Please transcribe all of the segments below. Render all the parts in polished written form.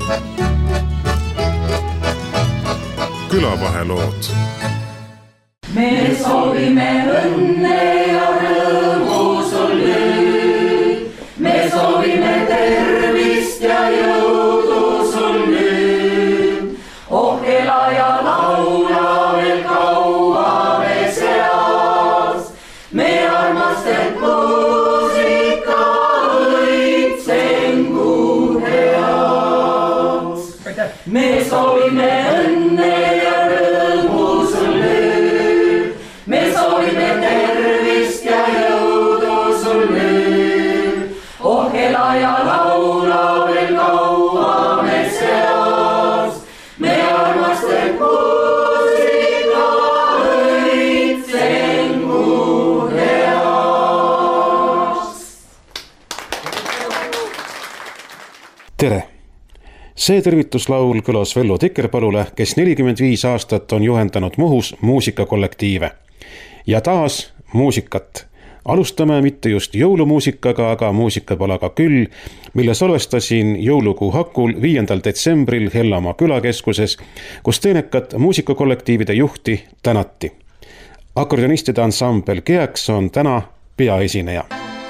Külavahelood. Me soovime õnne ja rõõmu sul nüüd. Me soovime tervist ja jõudu sul nüüd. Oh, ela ja laula veel kaua me seas. Me armastet muusika õitsengu heas. Me soovime õnne ja rõõmu sul nüüd. Me soovime tervist ja jõudu sul nüüd. Oh, ela ja laula veel kaua me seas. Me armastet muusika õitsengu heas. Tere! See tervituslaul kõlas Vello Tikerpalule, kes 45 aastat on juhendanud Muhus muusikakollektiive. Ja taas muusikat. Alustame mitte just jõulumuusikaga, aga muusikapalaga küll, mille salvestasin jõulukuu hakul 5. detsembril Hellamaa külakeskuses, kus teenekat muusikakollektiivide juhti tänati. Akordionistide ansambel Keaks on täna peaesineja.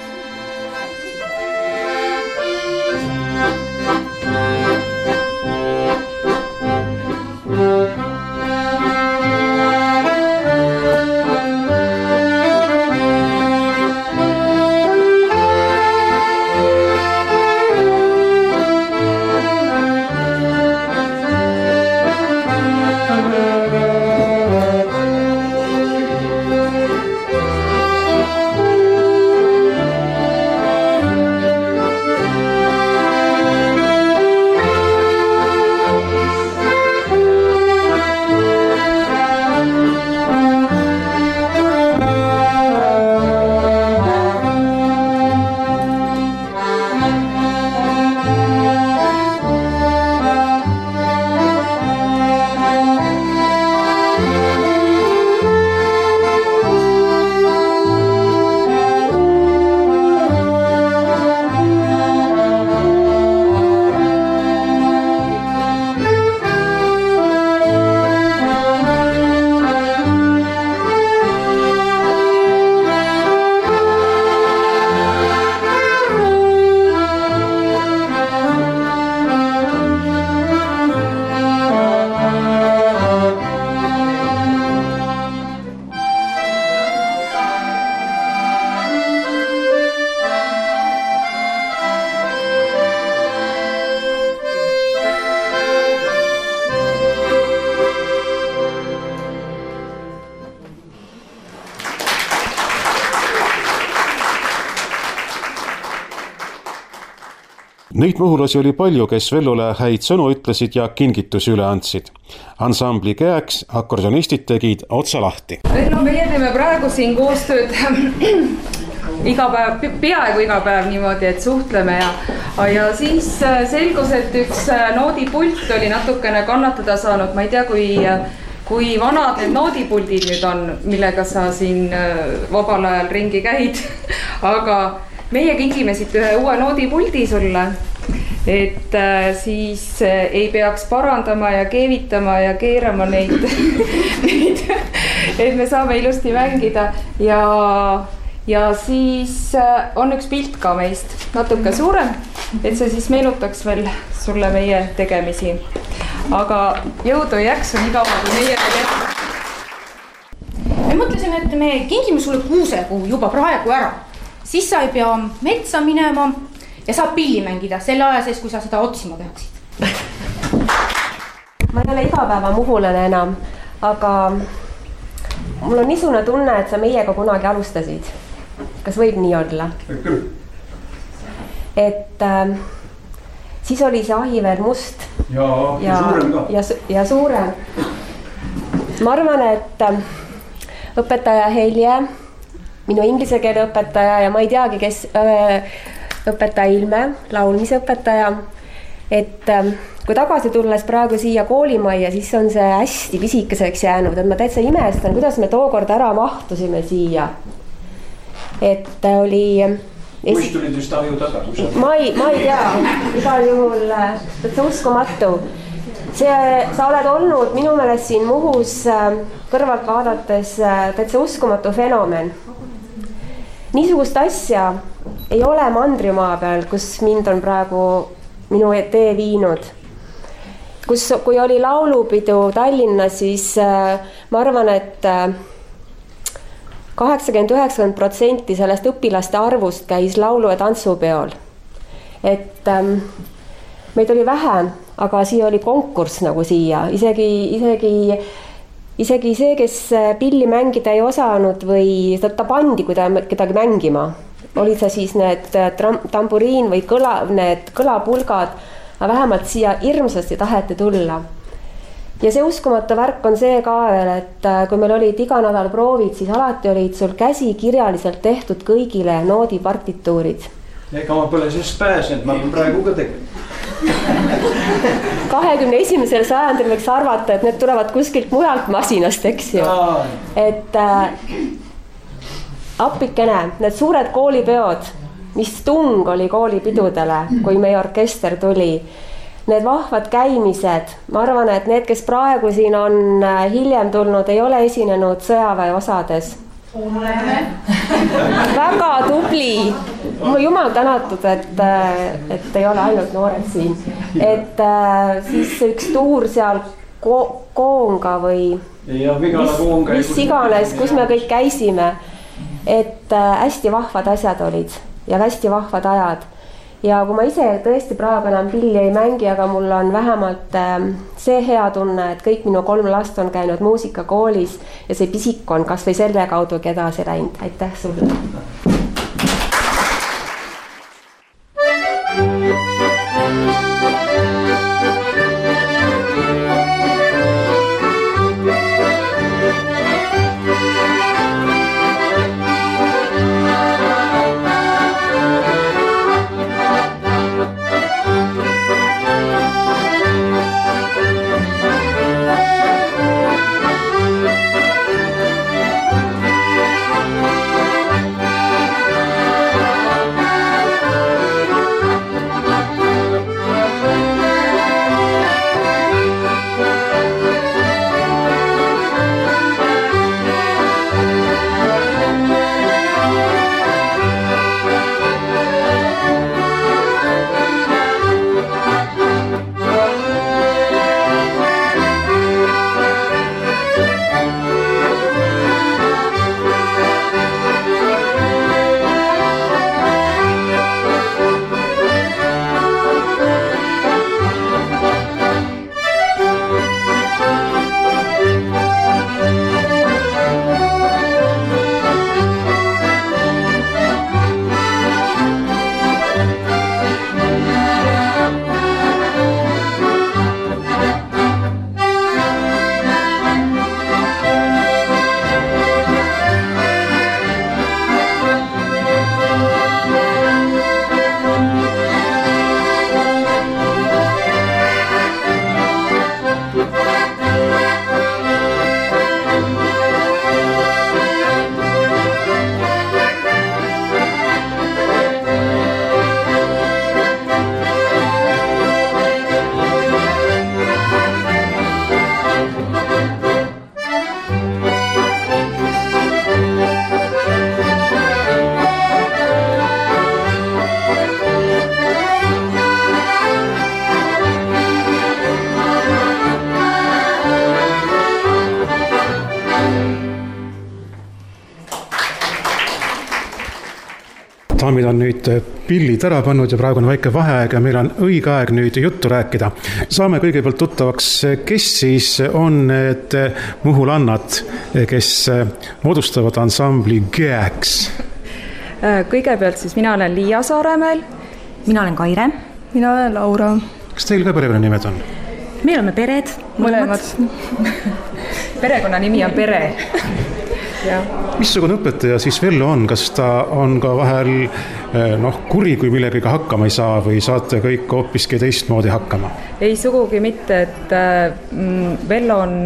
Neid muhulasi oli palju, kes Vellole häid sõnu ütlesid ja kingitusi üle andsid. Ansambli Keaks akordionistid tegid otsa lahti. No meie teeme praegu siin koostööd iga päev, peaaegu iga päev niimoodi, et suhtleme ja siis selgus, et üks noodipult oli natukene kannatada saanud. Ma ei tea, kui vanad need noodipuldid nüüd on, millega sa siin vabal ajal ringi käid, aga meie kingime siit ühe uue noodipuldi sulle, et siis ei peaks parandama ja keevitama ja keerama neid, et me saame ilusti mängida ja siis on üks pilt ka meist natuke suurem, et see siis meenutaks veel sulle meie tegemisi. Aga jõudu ja jaksu nii kaua kui meie tegemisi. Me mõtlesime, et me kingime sulle kuusekuu juba praegu ära. Siis sa ei pea metsa minema ja saab pilli mängida selle aja sees, kui sa seda otsima peaksid. Ma ei ole igapäeva muhulane enam, aga mul on niisugune tunne, et sa meiega kunagi alustasid. Kas võib nii olla? Et siis oli see ahi veel must. Ja suurem ka. Ja suurem. Ma arvan, et õpetaja Helje, minu inglise keele õpetaja ja ma ei teagi, kes õpetaja Ilme, laulmise õpetaja, et kui tagasi tulles praegu siia koolimajja, siis on see hästi pisikeseks jäänud, et ma täitsa imestan, kuidas me tookord ära mahtusime siia. Et oli Kuist tulid just Taju taga? Ma ei tea, igal juhul täitsa uskumatu. Sa oled olnud minu meelest siin Muhus kõrvalt vaadates täitsa uskumatu fenomen. Niisugust asja ei ole Mandrimaa peal, kus mind on praegu minu tee viinud. Kui oli laulupidu Tallinnas, siis ma arvan, et 80-90% sellest õpilaste arvust käis laulu- ja tantsupeol. Et meid oli vähem, aga siia oli konkurss nagu siia. Isegi see, kes pilli mängida ei osanud või ta pandi kedagi mängima. Olid see siis need tamburiin või need kõlapulgad, aga vähemalt siia hirmsasti taheti tulla. Ja see uskumatu värk on see ka veel, et kui meil olid iga nädal proovid, siis alati olid sul käsi kirjaliselt tehtud kõigile noodipartituurid. Ega ma pole sellest pääsenud, ma olen praegu ka tegema. 21. sajandil võiks arvata, et need tulevad kuskilt mujalt masinast, eks ju. Et appikene, need suured koolipeod, mis tung oli koolipidudele, kui meie orkester tuli. Need vahvad käimised, ma arvan, et need, kes praegu siin on hiljem tulnud, ei ole esinenud sõjaväe osades. Väga tubli. Jumal tänatud, et ei ole ainult noored siin. Et siis üks tuur seal Koonga või mis iganes, kus me kõik käisime. Et hästi vahvad asjad olid ja hästi vahvad ajad. Ja kui ma ise tõesti praegu enam pilli ei mängi, aga mul on vähemalt see hea tunne, et kõik minu 3 last on käinud muusikakoolis ja see pisik on kas või selle kaudu edasi läinud. Aitäh sulle! daamid on nüüd pillid ära pannud ja praegu on väike vaheaeg ja meil on õige aeg nüüd juttu rääkida. Saame kõigepealt tuttavaks, kes siis on need muhulannad, kes moodustavad ansambli Geeks? Kõigepealt siis mina olen Liia Saaremäel. Mina olen Kaire. Mina olen Laura. Kas teil ka perekonnanimed on? Meil oleme pered. Mõlemad. Perekonna nimi on Pere. Ja. Missugune õpetaja siis Vello on? Kas ta on ka vahel kuri, kui millegagi hakkama ei saa või saate kõik hoopiski teistmoodi hakkama? Ei sugugi mitte, et Vello on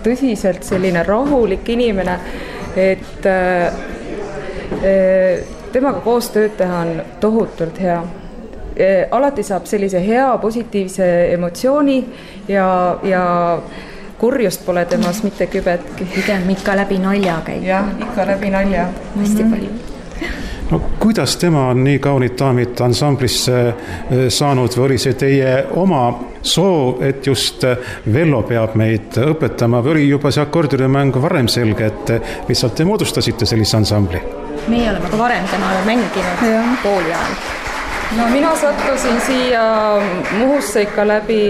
tõsiselt selline rahulik inimene, et temaga koos tööd teha on tohutult hea. Alati saab sellise hea positiivse emotsiooni ja kurjust pole temas mitte kübetki. Pigem ikka läbi nalja käib. Jah, ikka läbi nalja. Hästi palju. No, kuidas tema on nii kaunid daamid ansamblisse saanud või oli see teie oma soov, et just Vello peab meid õpetama või oli juba see akordionimäng varem selge, et lihtsalt te moodustasite sellise ansambli? Meie oleme ka varem temaga mänginud kooli ajal. No mina sattusin siia Muhusse ikka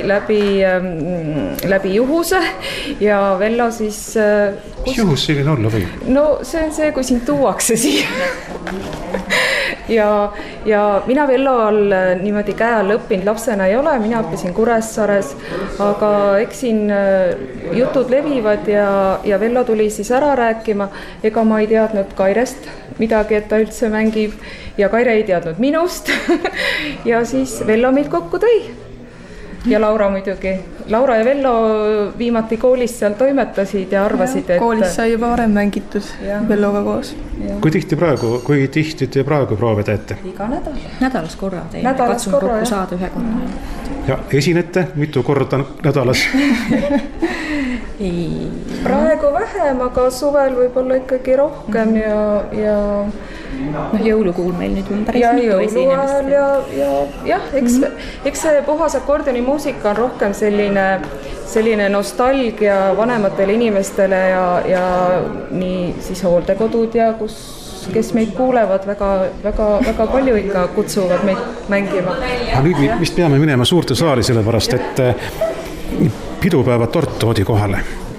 läbi juhuse ja Vello siis... Mis juhus selline olla või? No see on see, kui sind tuuakse siia. ja mina Vello all niimoodi käe all õppinud lapsena ei ole, mina õppisin Kuressaares, aga eks siin jutud levivad ja Vello tuli siis ära rääkima, ega ma ei teadnud Kairest midagi, et ta üldse mängib ja Kaire ei teadnud minust ja siis Vello meid kokku tõi ja Laura muidugi. Laura ja Vello viimati koolis seal toimetasid ja arvasid, et... Koolis sai juba varem mängitud Velloga koos. Kui tihti te praegu proove teete? Iga nädal. Nädalas korra teeme, katsun kokku saada ühe korra. Ja esinete mitu korda nädalas? Praegu vähem, aga suvel võib-olla ikkagi rohkem ja jõulukuul meil nüüd on päris mitu esinemist. Jah, eks see puhas akordionimuusika on rohkem selline nostalgia vanematele inimestele ja nii siis hooldekodud ja kes meid kuulevad väga palju ikka kutsuvad meid mängima. Nüüd vist peame minema suurte saali sellepärast, et pidupäeva tort toodi kohale.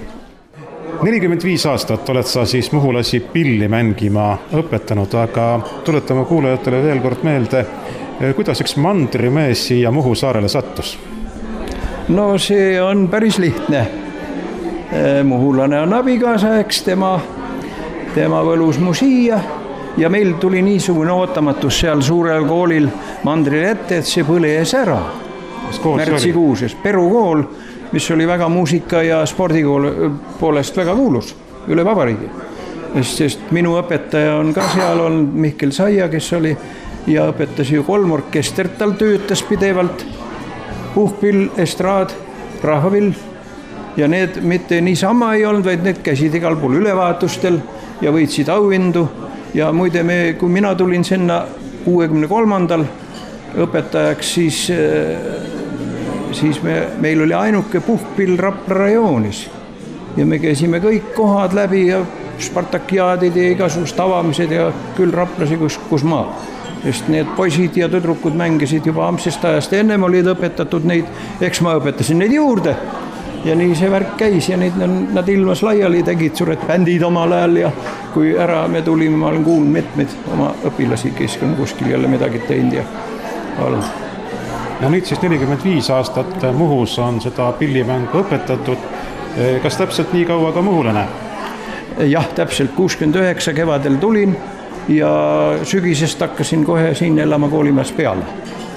45 aastat oled sa siis muhulasi pilli mängima õpetanud, aga tuletame kuulajatele veel kord meelde, kuidas üks mandrimees siia Muhu saarele sattus? No see on päris lihtne. Muhulane on abikaasa, eks tema võlus mu siia ja meil tuli niisugune ootamatus seal suurel koolil mandrile ette, et see põles ära. Märtsikuuses Peru kool, mis oli väga muusika ja spordikool poolest väga kuulus üle vabariigi. Sest minu õpetaja on ka seal olnud Mihkel Saia, kes oli ja õpetas ju 3 orkestert, tal töötas pidevalt. Puhkpill, estraad, rahvapill ja need mitte niisama ei olnud, vaid need käisid igal pool ülevaatustel ja võitsid auhindu. Ja muide, kui mina tulin sinna 63. õpetajaks, siis meil oli ainuke puhkpill Rapla rajoonis ja me käisime kõik kohad läbi ja spartakiaadid ja igasugust avamised ja küll Raplasi kus maa. Sest need poisid ja tüdrukud mängisid juba amsest ajast, ennem olid õpetatud neid, eks ma õpetasin neid juurde ja nii see värk käis ja nad ilmas laiali tegid suured bändid omal ajal ja kui ära me tulime, ma olen kuulnud mitmeid oma õpilasi, kes on kuskil jälle midagi teinud ja olnud. Ja nüüd siis 45 aastat Muhus on seda pillimängu õpetatud. Kas täpselt nii kaua ka muhulane? Jah, täpselt 69 kevadel tulin ja sügisest hakkasin kohe siin elama koolimajas peale.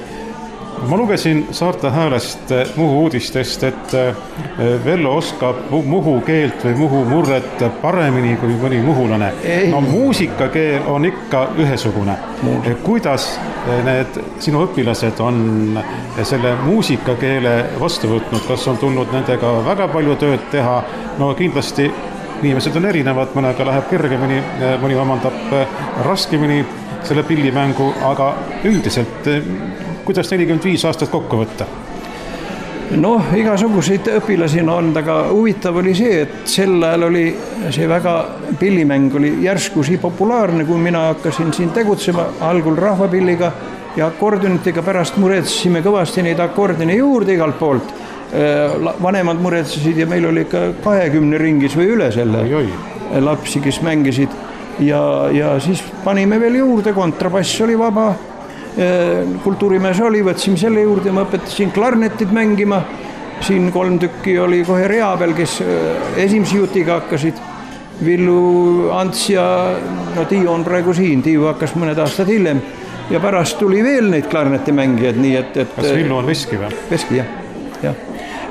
Ma lugesin Saarte Häälest Muhu uudistest, et Vello oskab muhu keelt või muhu murret paremini kui mõni muhulane. No muusikakeel on ikka ühesugune. Kuidas need sinu õpilased on selle muusikakeele vastu võtnud? Kas on tulnud nendega väga palju tööd teha? No kindlasti inimesed on erinevad, mõnega läheb kergemini, mõni omandab raskemini selle pillimängu, aga üldiselt kuidas 45 aastat kokku võtta? Noh, igasuguseid õpilasi on olnud, aga huvitav oli see, et sel ajal oli see väga pillimäng oli järskusi populaarne, kui mina hakkasin siin tegutsema algul rahvapilliga ja akordionitega, pärast muretsesime kõvasti neid akordione juurde igalt poolt. Vanemad muretsesid ja meil oli ikka 20 ringis või üle selle lapsi, kes mängisid ja siis panime veel juurde, kontrabass oli vaba, kultuurimees oli, võtsime selle juurde, ma õpetasin klarnetid mängima, siin 3 tükki oli kohe rea peal, kes esimese jutiga hakkasid, Villu, Ants ja Tiiu on praegu siin, Tiiu hakkas mõned aastad hiljem ja pärast tuli veel neid klarneti mängijad, nii et... Kas Villu on Veski või? Veski, jah.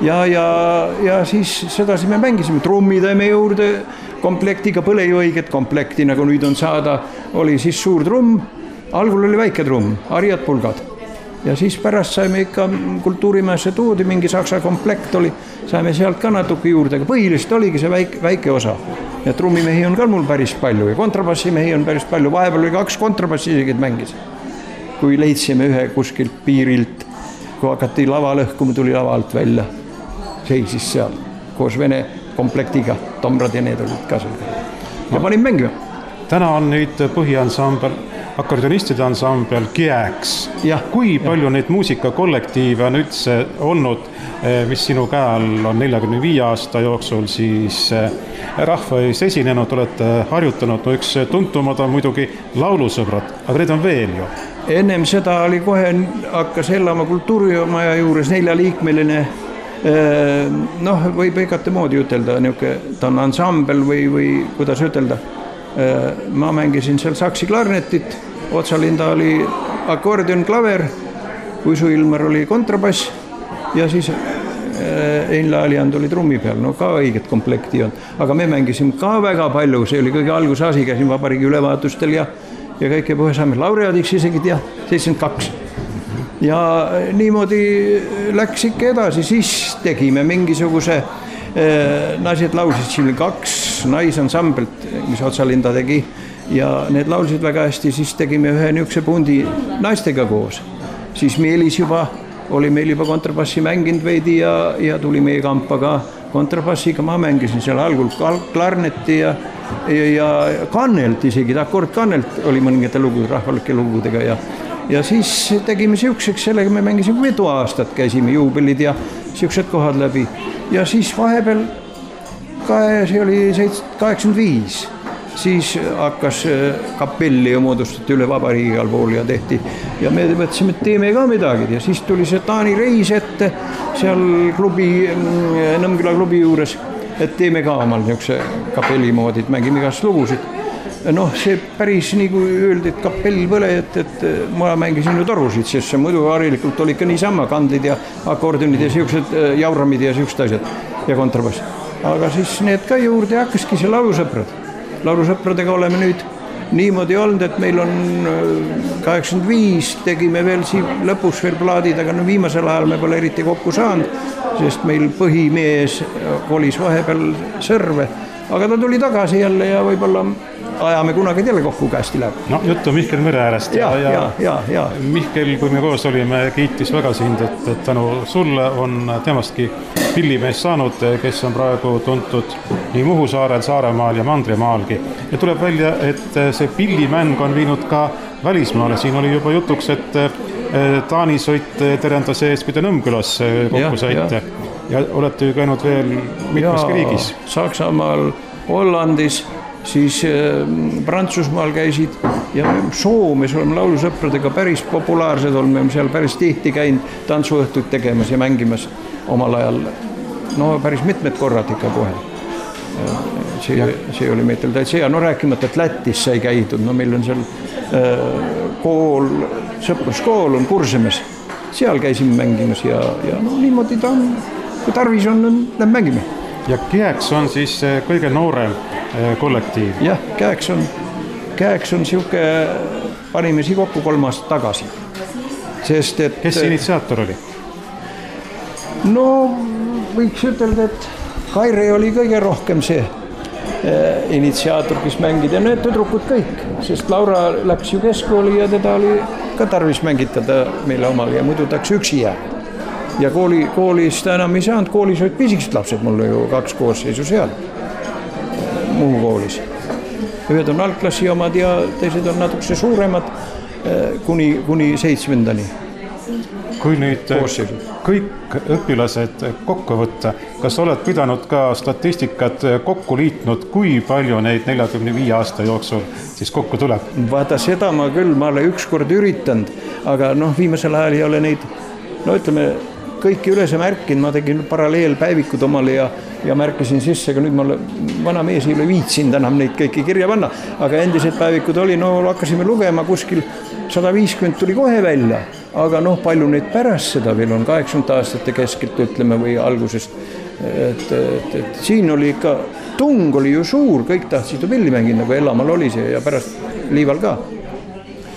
Ja siis sedasi me mängisime, trummi tõime juurde komplektiga, põle ju õiget komplekti, nagu nüüd on saada, oli siis suur trumm algul oli väike trumm, harjad pulgad. Ja siis pärast saime ikka kultuurimäesse toodi, mingi saksa komplekt oli, saime sealt ka natuke juurde, aga põhiliselt oligi see väike osa. Ja trummimehi on ka mul päris palju ja kontrabassimehi on päris palju, vahepeal oli 2 kontrabassi isegi mängis. Kui leidsime ühe kuskilt piirilt, kui hakati lava lõhkuma, tuli lava alt välja, seisis seal koos vene komplektiga, tomrad ja need olid ka seal. Ja panin mängima. Täna on nüüd põhiansambel, akordionistide ansambel Kiäks. Kui palju neid muusikakollektiive on üldse olnud, mis sinu käe all on 45 aasta jooksul, siis rahva ees esinenud, olete harjutanud, no üks tuntumad on muidugi laulusõbrad, aga need on veel ju. Ennem seda oli kohe, hakkas elama kultuurimaja juures 4-liikmeline, noh, võib igate moodi ütelda, ta on ansambel või kuidas ütelda. Ma mängisin seal saksi klarnetit, Otsalinda oli akordion, klaver, Uisu Ilmar oli kontrabass ja siis Einla Aljand oli trummi peal, no ka õiget komplekti on. Aga me mängisime ka väga palju, see oli kõige alguse asi, käisin vabariigi ülevaatustel ja kõike puhe saame laureaadiks isegi 72. Ja niimoodi läks ikka edasi, siis tegime mingisuguse, naised laulsid siin 2 naisansambelt, mis Otsalinda tegi ja need laulsid väga hästi, siis tegime ühe niukse pundi naistega koos. Siis Meelis juba, oli meil juba kontrabassi mänginud veidi ja tuli meie kampa ka kontrabassiga, ma mängisin seal algul klarnetti ja kannelt isegi, akord kannelt oli mõningate lugu, rahvalike lugudega ja siis tegime siukseks, sellega me mängisime 5 aastat, käisime juubelid ja siuksed kohad läbi ja siis vahepeal, see oli 85, siis hakkas kapelli ja moodustati üle vabariigi igal pool ja tehti ja me mõtlesime, et teeme ka midagi ja siis tuli see Taani reis ette seal Nõmmküla klubi juures, et teeme ka omal niisuguse kapelli moodi, et mängime igast lugusid. Noh, see päris nii kui öeldi, et kapell põle, et ma mängisin ju torusid, sest see muidu harilikult oli ikka niisama kandlid ja akordionid ja siuksed jauramid ja siuksed asjad ja kontrabass. Aga siis need ka juurde hakkaski see laulusõprad. Laulusõpradega oleme nüüd niimoodi olnud, et meil on 85, tegime veel lõpus veel plaadid, aga viimasel ajal me pole eriti kokku saanud, sest meil põhimees kolis vahepeal Sõrve, aga ta tuli tagasi jälle ja võib-olla ajame kunagi teile kokku käesti läheb. No juttu Mihkel Mereäärest ja Mihkel, kui me koos olime, kiitis väga sind, et tänu sulle on temastki pillimees saanud, kes on praegu tuntud nii Muhu saarel, Saaremaal ja Mandrimaalgi. Ja tuleb välja, et see pillimäng on viinud ka välismaale. Siin oli juba jutuks, et Taani sõit Terendase eest, mida Nõmmkülas kokku saite. Ja olete ju käinud veel mitmeski riigis. Saksamaal, Hollandis, siis Prantsusmaal käisid ja Soomes oleme laulusõpradega päris populaarsed, oleme seal päris tihti käinud tantsuõhtuid tegemas ja mängimas omal ajal, no päris mitmed korrad ikka kohe. See oli meitel täitsa hea, no rääkimata, et Lätis sai käidud, no meil on seal kool, sõpruskool on Kursemes, seal käisime mängimas ja no niimoodi ta on, kui tarvis on, lähen mängime. Ja Kiäks on siis kõige noorem kollektiiv? Jah, Kiäks on siuke, panime siia kokku 3 aastat tagasi. Sest, et kes initsiaator oli? No võiks ütelda, et Kaire oli kõige rohkem see initsiaator, kes mängid ja need tüdrukud kõik, sest Laura läks ju keskkooli ja teda oli ka tarvis mängitada meile omal ja muidu taks üksi jääb. Ja koolis ta enam ei saanud, koolis olid pisikesed lapsed, mul ju 2 koosseisu seal, Muhu koolis. Ühed on algklassi omad ja teised on natukese suuremad kuni 7. Kui nüüd kõik õpilased kokku võtta, kas oled pidanud ka statistikat kokku liitnud, kui palju neid 45 aasta jooksul siis kokku tuleb? Vaata seda ma küll, ma olen ükskord üritanud, aga viimasel ajal ei ole neid, no ütleme, kõiki üles märkinud, ma tegin paralleelpäevikud omale ja märkisin sisse, aga nüüd ma vana mees ei ole viitsinud enam neid kõiki kirja panna, aga endised päevikud oli, no hakkasime lugema kuskil 150 tuli kohe välja, aga palju neid pärast seda veel on 80 aastate keskelt, ütleme, või algusest, et siin oli ikka, tung oli ju suur, kõik tahtsid ju pilli mängida, nagu Ellamaal oli see ja pärast Liival ka.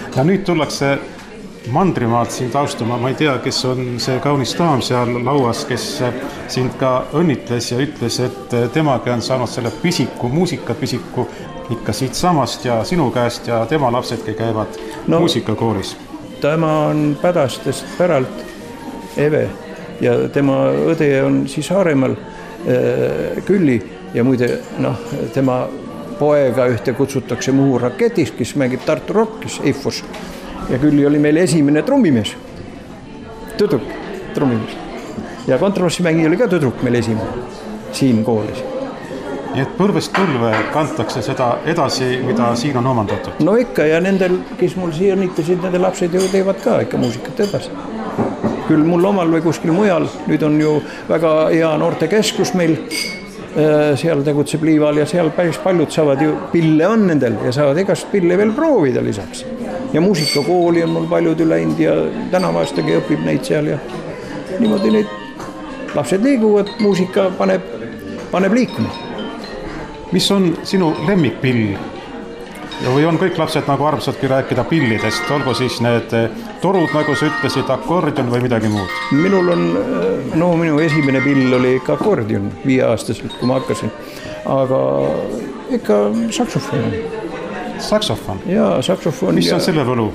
Ja nüüd tullakse Mandrimaalt sind austama, ma ei tea, kes on see kaunis daam seal lauas, kes sind ka õnnitles ja ütles, et temagi on saanud selle pisiku muusikapisiku ikka siit samast ja sinu käest ja tema lapsedki käivad muusikakoolis. Tema on Pädastest päralt Eve ja tema õde on siis Saaremaal Külli ja muide tema poega ühte kutsutakse Muhu Raketiks, kes mängib Tartu Rockis, Eifos. Ja Külli oli meil esimene trummimees, tüdruk trummimees. Ja kontrabassimängi oli ka tüdruk meil esimene siin koolis. Nii et põlvest põlve kantakse seda edasi, mida siin on omandatud? No ikka ja nendel, kes mul siia õnnitasid, nende lapsed ju teevad ka ikka muusikat edasi. Küll mul omal või kuskil mujal, nüüd on ju väga hea noortekeskus meil, seal tegutseb Liival ja seal päris paljud saavad ju, pille on nendel ja saavad igast pille veel proovida lisaks. Ja muusikakooli on mul paljud läinud ja tänavaastagi õpib neid seal ja niimoodi neid lapsed liiguvad, muusika paneb liikuma. Mis on sinu lemmikpill? Või on kõik lapsed nagu armsadki rääkida pillidest, olgu siis need torud, nagu sa ütlesid, akordion või midagi muud? Minul on, minu esimene pill oli ikka akordion 5-aastaselt, kui ma hakkasin, aga ikka saksofon. Saksofon? Jaa, saksofon. Mis on selle võlu?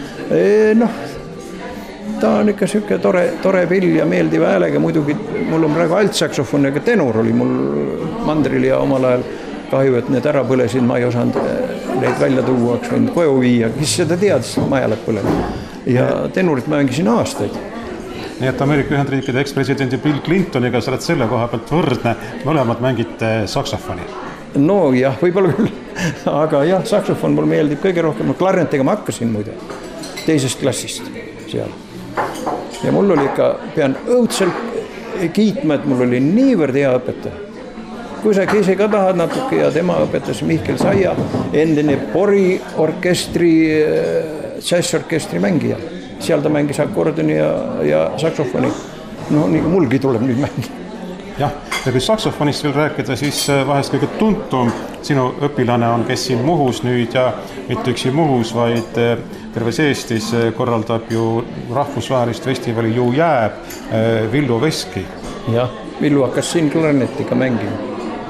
Ta on ikka siuke tore pill ja meeldiv häälega, muidugi mul on praegu altsaksofon, aga tenor oli mul Mandril ja omal ajal kahju, et need ära põlesid, ma ei osanud neid välja tuua, oleks võinud koju viia, kes seda teadis, maja läheb põlema. Ja tenurit ma mängisin aastaid. Nii et Ameerika Ühendriikide ekspresidendi Bill Clintoniga sa oled selle koha pealt võrdne, mõlemad mängite saksofoni. No jah, võib-olla küll, aga jah, saksofon mul meeldib kõige rohkem, klarnetiga ma hakkasin muide, 2. klassist seal. Ja mul oli ikka, pean õudselt kiitma, et mul oli niivõrd hea õpetaja. Kui sa ise ka tahad natuke ja tema õpetas Mihkel Saia, endine Pori orkestri, džässorkestri mängija. Seal ta mängis akordioni ja saksofoni. No nii kui mulgi tuleb nüüd mängida. Jah, ja kui saksofonist veel rääkida, siis vahest kõige tuntum sinu õpilane on, kes siin Muhus nüüd ja mitte üksi Muhus, vaid terves Eestis korraldab ju rahvusvahelist festivali Ju jääb Villu Veski. Jah, Villu hakkas siin klarnetiga mängima.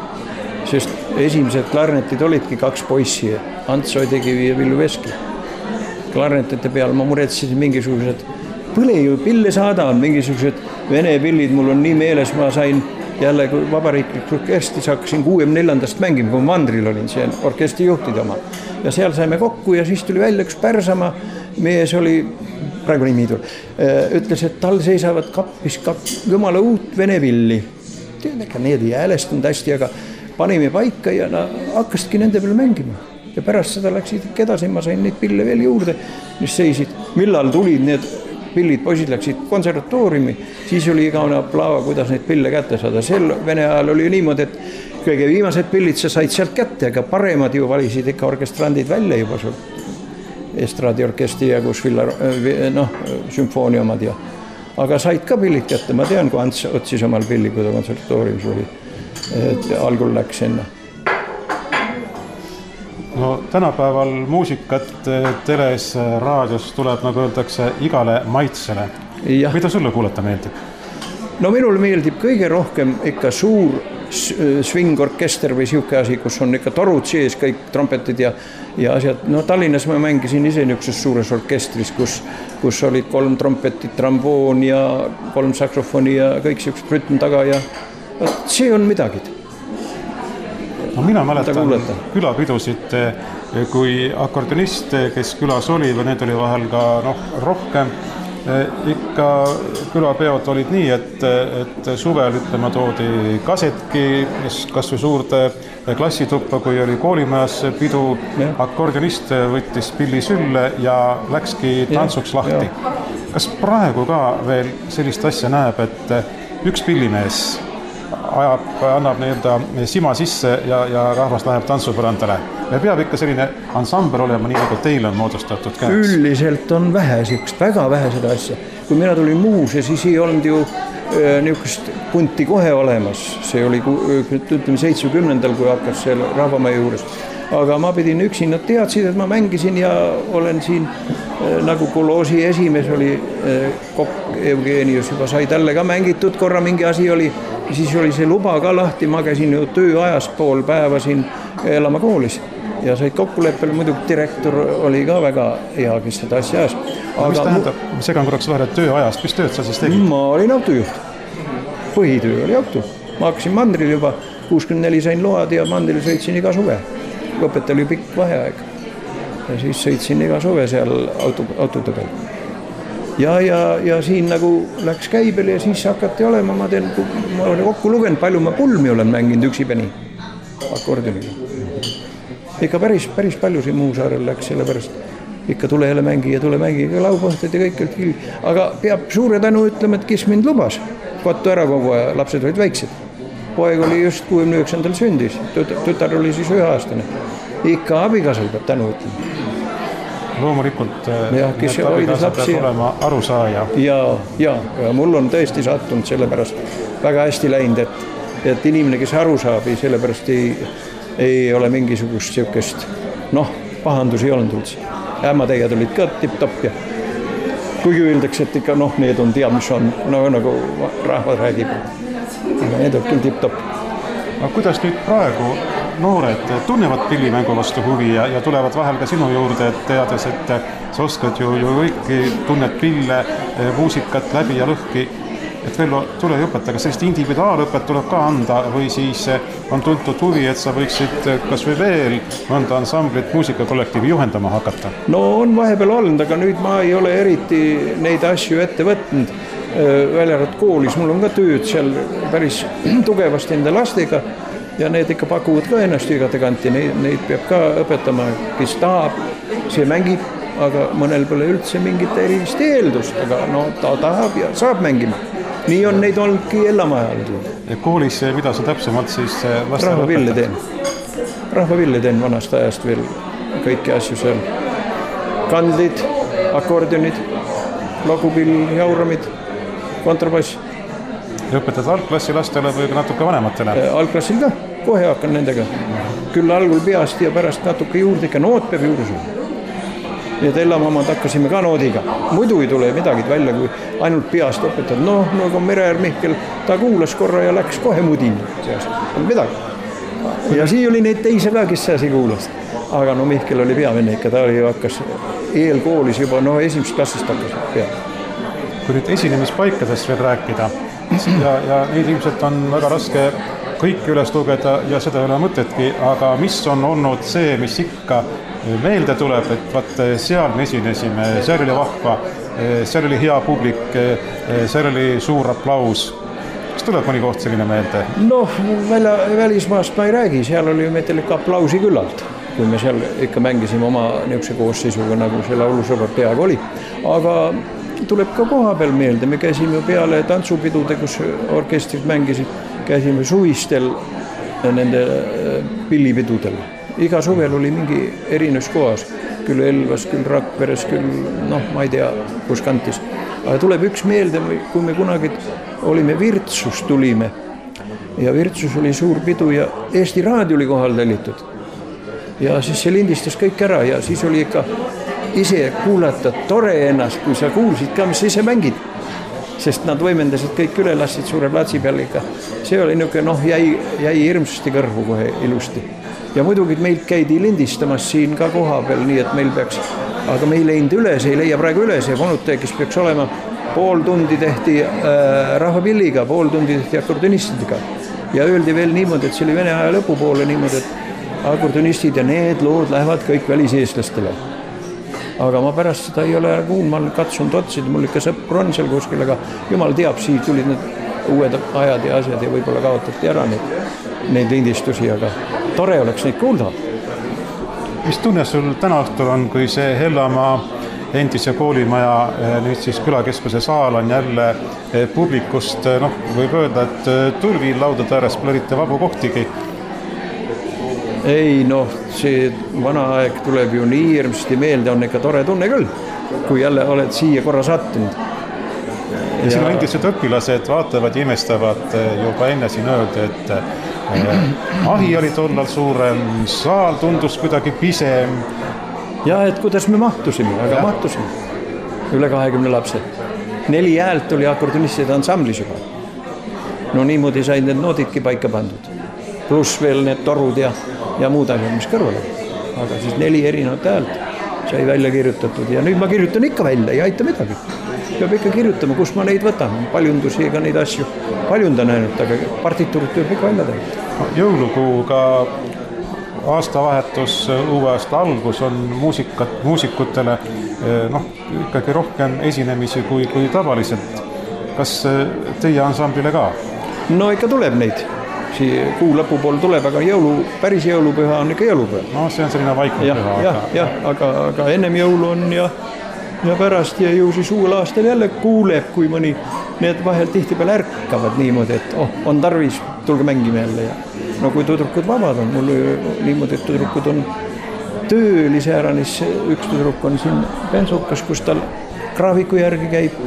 Sest esimesed klarnetid olidki 2 poissi, Ants Oidekivi ja Villu Veski. Klarnetite peal ma muretsesin mingisugused põlejupille saada, mingisugused vene pillid, mul on nii meeles, ma sain jälle kui vabariiklik orkestris, hakkasin 64. mängima, kui Mandril olin see orkestri juhtide oma. Ja seal saime kokku ja siis tuli välja üks Pärsamaa mees oli, praegu nimi tuli, ütles, et tal seisavad kappis jumala uut vene pilli. Ega need ei häälestanud hästi, aga panime paika ja hakkasidki nende peale mängima. Ja pärast seda läksid edasi, ma sain neid pille veel juurde, mis seisid. Millal tulid need pillid, poisid läksid konservatooriumi, siis oli igavene plaava, kuidas neid pille kätte saada. Sel Vene ajal oli niimoodi, et kõige viimased pillid sa said sealt kätte, aga paremad ju valisid ikka orkestrandid välja juba sul. Estraadiorkesti ja kus sümfoonia omad ja. Aga said ka pillid kätte, ma tean, kui Ants otsis omal pilli, kui ta konservatooriumis oli. Et algul läks enne. No tänapäeval muusikat teles, raadios tuleb, nagu öeldakse, igale maitsele. Mida sulle kuulata meeldib? No minul meeldib kõige rohkem ikka suur swing-orkester või siuke asi, kus on ikka torud sees, kõik trompetid ja asjad. No Tallinnas ma mängisin ise niisuguses suures orkestris, kus olid 3 trompetit, tramboon ja 3 saksofoni ja kõik siuksed rütm taga ja see on midagi. No mina mäletan külapidusid, kui akordionist, kes külas oli, või need oli vahel ka rohkem, ikka külapeod olid nii, et suvel ütlema toodi kasetki, kas või suurde klassituppa, kui oli koolimajas pidu, akordionist võttis pilli sülle ja läkski tantsuks lahti. Kas praegu ka veel sellist asja näeb, et üks pillimees annab sima sisse ja rahvas läheb tantsupõrandale? Me peab ikka selline ansambel olema, nii nagu teil on moodustatud käes. Üldiselt on vähe siukest, väga vähe seda asja. Kui mina tulin Muhuse, siis ei olnud ju niisugust punti kohe olemas. See oli, ütleme, 70. kui hakkas seal Rahvamäe juures. aga ma pidin üksi, nad teadsid, et ma mängisin ja olen siin nagu koloosi esimees oli Kokk Evgenius, juba sai talle ka mängitud korra, mingi asi oli, siis oli see luba ka lahti, ma käisin ju tööajast pool päeva siin elama koolis ja said kokkuleppel, muidugi direktor oli ka väga hea, kes seda asja ajas. Mis tähendab, segan korraks vahel, et tööajast, mis tööd sa siis tegid? Ma olin autojuht, põhitöö oli auto, ma hakkasin mandril juba 64 sain load ja mandril sõitsin iga suve. Õpetajal oli pikk vaheaeg ja siis sõitsin iga suve seal autode peal. Ja siin nagu läks käibel ja siis hakati olema, ma olen kokku lugenud, palju ma pulmi olen mänginud üksipeni akordioniga. Ikka päris palju siin Muusaarel läks, sellepärast ikka tule jälle mängi ja laupohtad ja kõik küll. Aga peab suure tänu ütlema, et kes mind lubas kottu ära kogu aja, lapsed olid väiksed. Poeg oli just 69. sündis, tütar oli siis 1-aastane. Ikka abikaasal peab tänu ütlema. Loomulikult, et abikaasal peab olema arusaaja. Ja mul on tõesti sattunud sellepärast väga hästi läinud, et inimene, kes aru saab, sellepärast ei ole mingisugust siukest, pahandusi ei olnud üldse. Ämmatäied olid ka tipp-topp ja kuigi öeldakse, et ikka need on teab, mis on, nagu rahvad räägib. Need on küll tipp-topp. Aga kuidas nüüd praegu noored tunnevad pillimängu vastu huvi ja tulevad vahel ka sinu juurde, et teades, et sa oskad ju kõiki, tunned pille, muusikat läbi ja lõhki, et veel tule õpeta, kas sellist individuaalõpet tuleb ka anda või siis on tuntud huvi, et sa võiksid kas või veel mõnda ansamblit muusikakollektiivi juhendama hakata? No on vahepeal olnud, aga nüüd ma ei ole eriti neid asju ette võtnud. Väljarad koolis, mul on ka tööd seal päris tugevasti enda lastega ja need ikka pakuvad ka ennast igate kanti, neid peab ka õpetama, kes tahab, see mängib, aga mõnel pole üldse mingit erilist eeldust, aga ta tahab ja saab mängima. Nii on neid olnudki Ellamaa ajal. Koolis, mida sa täpsemalt siis Rahvaville teen vanast ajast veel kõiki asju seal. Kandlid, akordionid, logupill, jauramid, kontrabass. Ja õpetad algklassi lastele või natuke vanematele? Algklassil ka, kohe hakkan nendega. Küll algul peast ja pärast natuke juurde, ikka noot peab juures olla. Nii et Ellamamad hakkasime ka noodiga. Muidu ei tule midagi välja, kui ainult peast õpetad. Nagu Mereäär Mihkel, ta kuulas korra ja läks kohe mudini. Midagi. Ja siin oli neid teise ka, kes see kuulas. Aga Mihkel oli peavenne ikka, ta hakkas eelkoolis juba, esimesest klassist hakkas peale. Kui nüüd esinemispaikadest veel rääkida ja neid ilmselt on väga raske kõiki üles lugeda ja seda ei ole mõtetki, aga mis on olnud see, mis ikka meelde tuleb, et vaat seal me esinesime, seal oli vahva, seal oli hea publik, seal oli suur aplaus. Kas tuleb mõni koht selline meelde? Välismaast ma ei räägi, seal oli meil ikka aplausi küllalt, kui me seal ikka mängisime oma niisuguse koosseisuga, nagu see laulusõber peaaegu oli. Aga tuleb ka koha peal meelde, me käisime peale tantsupidude, kus orkestrid mängisid, käisime suvistel nende pillipidudel. Iga suvel oli mingi erinevs kohas, küll Elvas, küll Rakveres, küll ma ei tea, kus kantis. Aga tuleb üks meelde, kui me kunagi olime Virtsus tulime ja Virtsus oli suur pidu ja Eesti Raadio oli kohal tellitud. Ja siis see lindistas kõik ära ja siis oli ikka ise kuulata tore ennast, kui sa kuulsid ka, mis ise mängid. Sest nad võimendasid kõik üle, lassid suure platsi peal ikka. See oli jäi hirmsasti kõrvu kohe ilusti. Ja muidugi meilt käidi lindistamas siin ka koha peal, nii et meil peaks, aga meil ei üles, ei leia praegu üles ja Vonute, kes peaks olema, pool tundi tehti rahvapilliga, pool tundi tehti akordionistidega. Ja öeldi veel niimoodi, et see oli Vene aja lõpupoole niimoodi, et akordionistid ja need lood lähevad kõik väliseestlastele. Aga ma pärast seda ei ole kuulnud, ma olen katsunud otsida, mul ikka sõpru on seal kuskil, aga jumal teab, siis tulid need uued ajad ja asjad ja võib-olla kaotati ära neid lindistusi, aga tore oleks neid kuulda. Mis tunne sul täna õhtul on, kui see Hellamaa endise koolimaja, nüüd siis külakeskuse saal on jälle publikust, võib öelda, et tulvil laudade ääres plõrite vabu kohtigi? Ei, see vana aeg tuleb ju nii hirmsasti meelde, on ikka tore tunne küll, kui jälle oled siia korra sattunud. Ja siin endised õpilased vaatavad ja imestavad juba enne siin öelda, et ahi oli tollal suurem, saal tundus kuidagi pisem. Ja, et kuidas me mahtusime, aga mahtusime. Üle 20 lapse. 4 häält oli akordionistide ansamblis juba. No niimoodi said need noodidki paika pandud. Pluss veel need torud ja muud asjad, mis kõrval oli. Aga siis 4 erinevat häält sai välja kirjutatud ja nüüd ma kirjutan ikka välja, ei aita midagi. Peab ikka kirjutama, kus ma neid võtan. Paljundusi ega neid asju paljundan ainult, aga partituurid tuleb ikka välja teha. Jõulukuuga aastavahetus, uue aasta algus on muusikutele ikkagi rohkem esinemisi kui tavaliselt. Kas teie ansamblile ka? No ikka tuleb neid. Kuu lõpu pool tuleb, aga päris jõulupüha on ikka jõulupüha. No see on selline vaikne püha. Jah, aga ennem jõulu on ja pärast ja ju siis uuel aastal jälle kuuleb, kui mõni need vahel tihtipeale ärkavad niimoodi, et on tarvis, tulge mängime jälle. No kui tüdrukud vabad on, mul niimoodi, et tüdrukud on töölise äranis, üks tüdruk on siin Pensukas, kus tal graafiku järgi käib,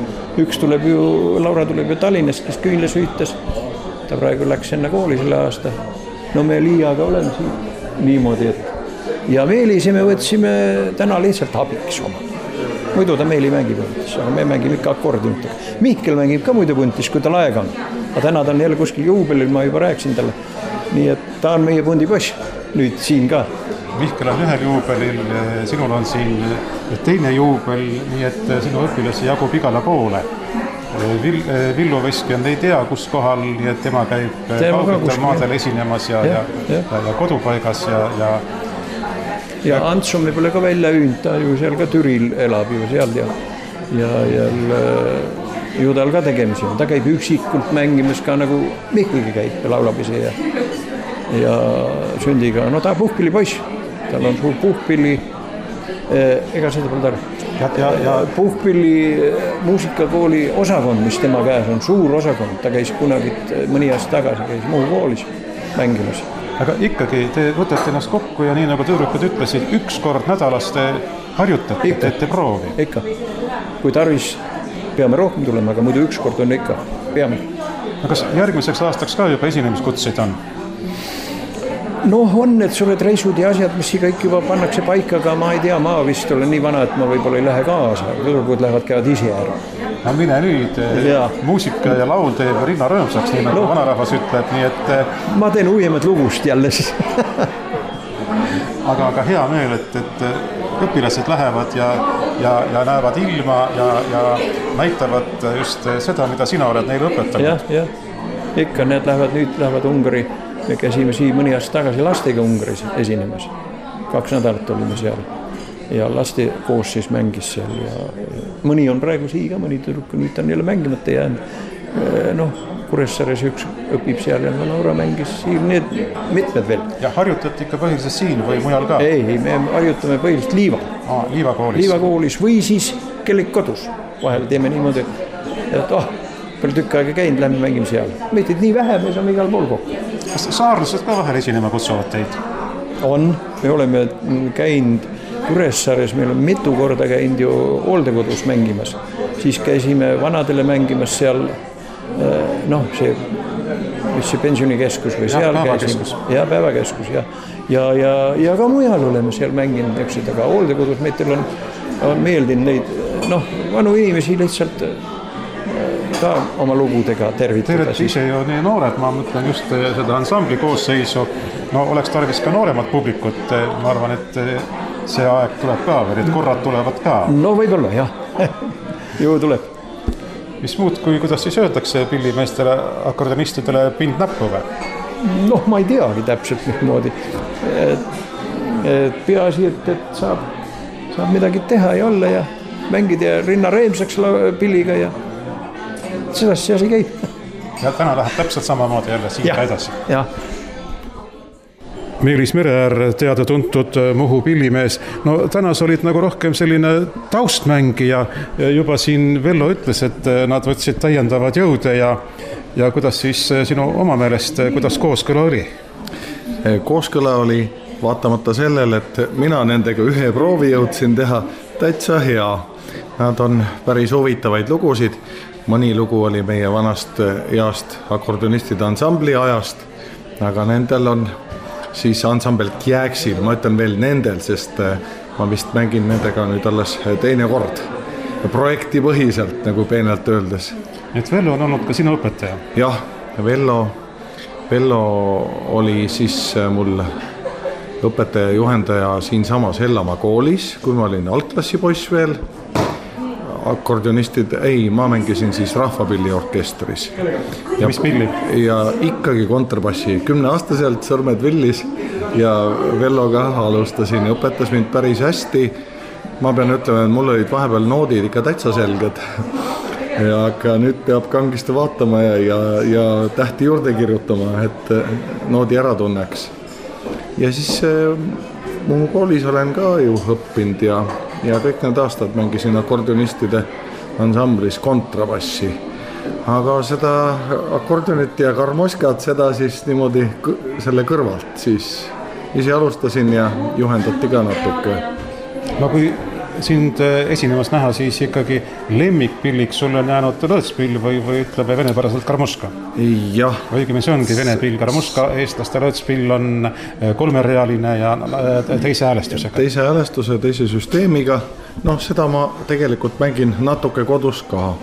Laura tuleb ju Tallinnast, kes Küünle süütas. Ta praegu läks enne kooli selle aasta. No me Liiaga oleme siin niimoodi, et ja Meelise me võtsime täna lihtsalt abiks oma. Muidu ta meil ei mängi puntis, aga me mängime ikka akordionit. Mihkel mängib ka muidu puntis, kui tal aega on. Aga täna ta on jälle kuskil juubelil, ma juba rääkisin talle. Nii et ta on meie pundiposs nüüd siin ka. Mihkel on ühel juubelil, sinul on siin teine juubel, nii et sinu õpilasi jagub igale poole. Villu Veskjand ei tea, kus kohal, nii et tema käib kaugetel maadel esinemas ja kodupaigas ja Antsu me pole ka välja üünd, ta ju seal ka Türil elab ju seal ja ju tal ka tegemisi on. Ta käib üksikult mängimas ka nagu Mihkelgi käib laulab ise ja sündiga. No ta puhkpillipoiss, tal on suur puhkpilli, ega seda pole tarv. Ja puhkpilli muusikakooli osakond, mis tema käes on, suur osakond. Ta käis kunagi mõni aasta tagasi, käis Muhu koolis mängimas. Aga ikkagi te võtate ennast kokku ja nii nagu tüdrukud ütlesid, 1 kord nädalas te harjutate, teete proovi. Ikka. Kui tarvis, peame rohkem tulema, aga muidu 1 kord on ikka. Peame. Kas järgmiseks aastaks ka juba esinemiskutseid on? On need suured reisud ja asjad, mis kõik juba pannakse paika, aga ma ei tea, ma vist olen nii vana, et ma võib-olla ei lähe kaasa. Tüdrukud käivad ise ära. No mine nüüd, muusika ja laul teeb rinna rõõmsaks, nii nagu vanarahvas ütleb, nii et... Ma teen uiemat lugust jälle siis. aga hea meel, et õpilased lähevad ja näevad ilma ja näitavad just seda, mida sina oled neile õpetanud. Jah. Ikka need lähevad Ungari. Me käsime siin mõni aasta tagasi lastega Ungaris esinemas. 2 nädalat olime seal. Ja laste koos siis mängis seal. Ja mõni on praegu siin ka, mõni tüdruk, nüüd on jälle mängimata jäänud. Kuressaares üks õpib seal ja Laura mängis siin, need mitmed veel. Ja harjutate ikka põhiliselt siin või mujal ka? Ei, me harjutame põhiliselt Liival. Liiva koolis. Liiva koolis või siis kellegi kodus. Vahel teeme niimoodi, et palju tükk aega käinud, lähme mängime seal. Meetid nii vähe, me saame igal pool kokku. Kas saarlased ka vahel esinema kutsuvad teid? On, me oleme käinud Kuressaares, meil on mitu korda käinud ju hooldekodus mängimas. Siis käisime vanadele mängimas seal, see pensionikeskus või seal käisime. Ja päevakeskus, ja ka mujal oleme seal mänginud, aga hooldekodus meitel on meeldinud neid, vanu inimesi lihtsalt ka oma lugudega tervitada. Te olete ise ju nii noored, ma mõtlen just seda ansambli koosseisu. Oleks tarvis ka nooremat publikut. Ma arvan, et see aeg tuleb ka või need korrad tulevad ka. No võib-olla, jah. Ju tuleb. Mis muud, kuidas siis öeldakse pillimeestele, akordionistidele pind näppu või? Ma ei teagi täpselt mismoodi. Peaasi, et saab midagi teha ja olla ja mängida ja rinna reemsaks pilliga ja sellest see asi käib. Ja täna läheb täpselt samamoodi jälle siin edasi. Jah. Meelis Mereäär, teada-tuntud Muhu pillimees. Täna sa olid nagu rohkem selline taustmängi ja juba siin Vello ütles, et nad võtsid täiendavad jõude ja kuidas siis sinu oma meelest, kuidas kooskõla oli? Kooskõla oli vaatamata sellele, et mina nendega ühe proovi jõudsin teha täitsa hea. Nad on päris huvitavaid lugusid. Mõni lugu oli meie vanast east akordionistide ansambli ajast, aga nendel on siis ansambel Jääksil, ma ütlen veel nendel, sest ma vist mängin nendega nüüd alles teine kord. Projektipõhiselt, nagu peenelt öeldes. Et Vello on olnud ka sinu õpetaja? Jah, Vello oli siis mul õpetaja juhendaja siinsamas Hellamaa koolis, kui ma olin algklassipoiss veel. Akordionistid, ma mängisin siis rahvapilliorkestris. Mis pilli? Ja ikkagi kontrabassi, 10-aastaselt sõrmed villis ja Velloga alustasin ja õpetas mind päris hästi. Ma pean ütlema, et mul olid vahepeal noodid ikka täitsa selged. Aga nüüd peab kangesti vaatama ja tähti juurde kirjutama, et noodi ära tunneks. Ja siis mu koolis olen ka ju õppinud ja kõik need aastad mängisin akordionistide ansamblis kontrabassi. Aga seda akordionit ja karmoskat, seda siis niimoodi selle kõrvalt siis ise alustasin ja juhendati ka natuke. No kui sind esinemas näha, siis ikkagi lemmikpilliks sul on jäänud lõõtspill või ütleme venepäraselt karmoska. Jah. Õigemi see ongi vene pill karmoska, eestlaste lõõtspill on kolmerealine ja teise häälestusega. Teise häälestuse, teise süsteemiga. Seda ma tegelikult mängin natuke kodus ka.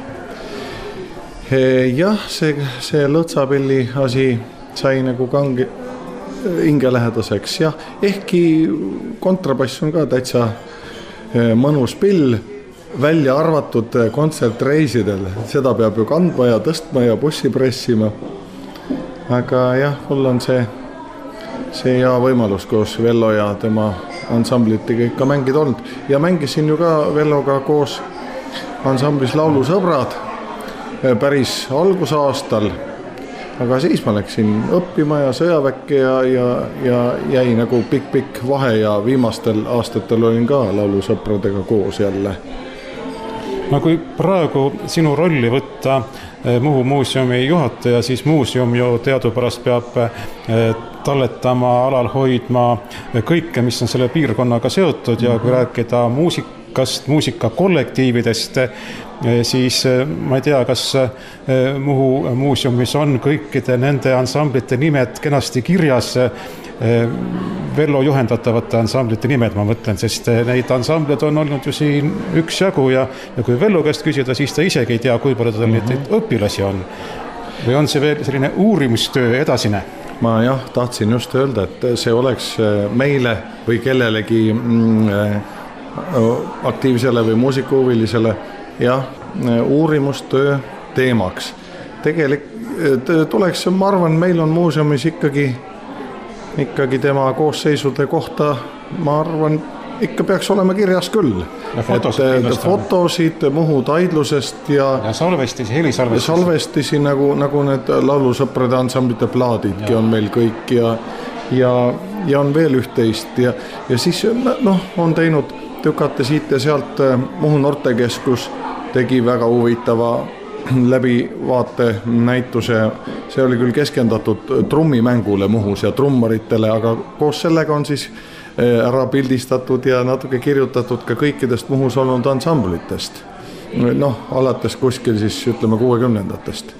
Jah, see lõõtsapilli asi sai nagu kangi hingelähedaseks. Jah, ehkki kontrabass on ka täitsa mõnus pill, välja arvatud kontsertreisidel. Seda peab ju kandma ja tõstma ja bussi pressima. Aga jah, mul on see hea võimalus koos Vello ja tema ansamblitega ikka mängida olnud. Ja mängisin ju ka Velloga koos ansamblis Laulusõbrad päris algusaastal. Aga siis ma läksin õppima ja sõjaväkke ja jäi nagu pikk vahe ja viimastel aastatel olin ka laulusõpradega koos jälle. No kui praegu sinu rolli võtta Muhu muuseumi juhataja, siis muuseum ju teadupärast peab talletama, alal hoidma kõike, mis on selle piirkonnaga seotud ja kui rääkida muusikakollektiividest, siis ma ei tea, kas Muhu muuseumis on kõikide nende ansamblite nimed kenasti kirjas, Vello juhendatavate ansamblite nimed, ma mõtlen, sest neid ansamblid on olnud ju siin üksjagu ja kui Vello käest küsida, siis ta isegi ei tea, kui palju tal neid õpilasi on. Või on see veel selline uurimustöö edasine? Ma jah, tahtsin just öelda, et see oleks meile või kellelegi aktiivsele või muusikahuvilisele uurimustöö teemaks. Tuleks, ma arvan, meil on muuseumis ikkagi tema koosseisude kohta, ma arvan, ikka peaks olema kirjas küll. Fotosid Muhu taidlusest ja salvestisi, helisalvestisi. Salvestisi nagu need laulusõprade ansamblite plaadidki on meil kõik ja on veel üht-teist ja siis on teinud tükate siit ja sealt Muhu noortekeskus tegi väga huvitava läbivaate näituse. See oli küll keskendatud trummimängule Muhus ja trummaritele, aga koos sellega on siis ära pildistatud ja natuke kirjutatud ka kõikidest Muhus olnud ansamblitest. Alates kuskil siis ütleme 60-ndatest.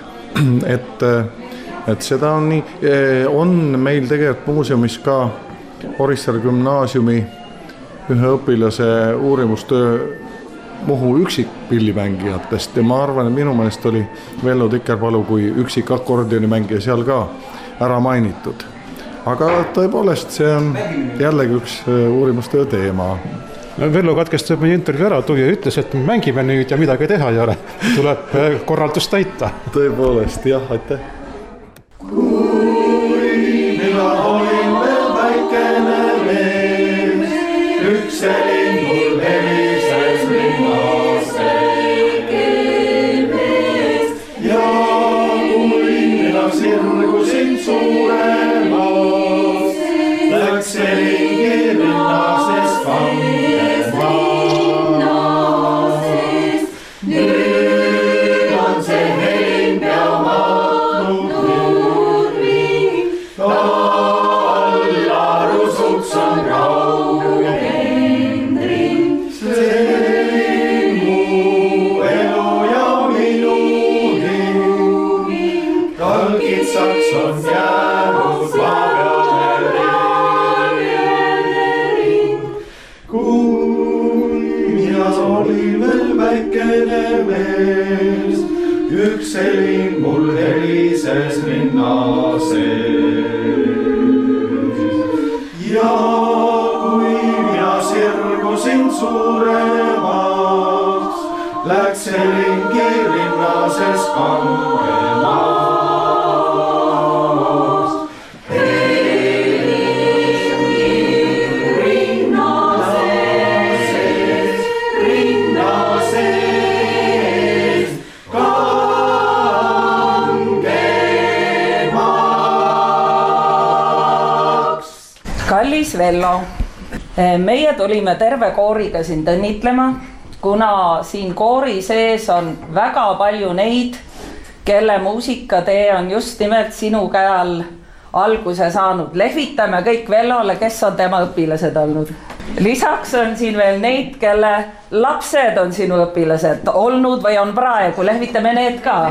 Et seda on nii. On meil tegelikult muuseumis ka Orissaare gümnaasiumi ühe õpilase uurimustöö Muhu üksikpillimängijatest ja ma arvan, et minu meelest oli Vello Tikerpalu kui üksik akordionimängija seal ka ära mainitud. Aga tõepoolest, see on jällegi üks uurimustöö teema. Vello katkestab meie intervjuu ära, tuli ja ütles, et mängime nüüd ja midagi teha ei ole. Tuleb korraldust täita. Tõepoolest, jah, aitäh. Kui mina olin veel väikene mees, üks selin mul helises linnas mees. Ja kui mina sirgusin suuremas, läks selingi linnasest vangemas. Nüüd on see helin pea matnud ring, allarusuks on raugenud ring. Selin mu elu ja minu hing, tal kitsaks on jäänud ees. Üks helin mul helises rinna sees. Ja kui mina sirgusin suuremaks, läks helingi rinnases kangemaks. Kallis Vello, meie tulime terve kooriga sind õnnitlema, kuna siin koori sees on väga palju neid, kelle muusikatee on just nimelt sinu käe all alguse saanud. Lehvitame kõik Vellole, kes on tema õpilased olnud. Lisaks on siin veel neid, kelle lapsed on sinu õpilased olnud või on praegu. Lehvitame need ka.